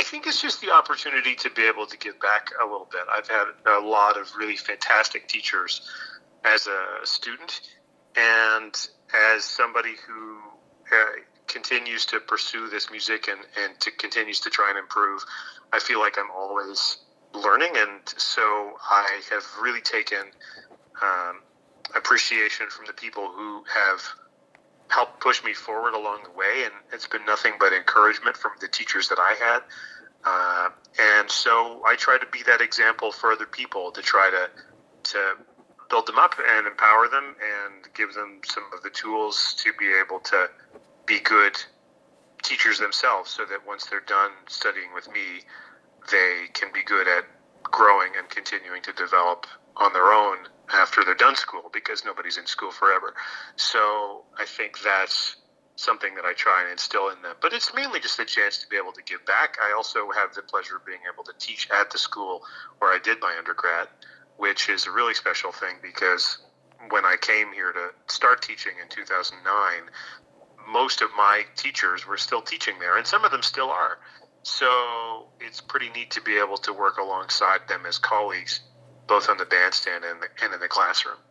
think it's just the opportunity to be able to give back a little bit. I've had a lot of really fantastic teachers as a student, and as somebody who continues to pursue this music and continues to try and improve, I feel like I'm always learning, and so I have really taken appreciation from the people who have helped push me forward along the way, and it's been nothing but encouragement from the teachers that I had. And so I try to be that example for other people, to try to build them up and empower them and give them some of the tools to be able to be good teachers themselves, so that once they're done studying with me, they can be good at growing and continuing to develop on their own after they're done school, because nobody's in school forever. So I think that's something that I try and instill in them. But it's mainly just a chance to be able to give back. I also have the pleasure of being able to teach at the school where I did my undergrad, which is a really special thing, because when I came here to start teaching in 2009, most of my teachers were still teaching there, and some of them still are. So it's pretty neat to be able to work alongside them as colleagues, both on the bandstand and in the classroom.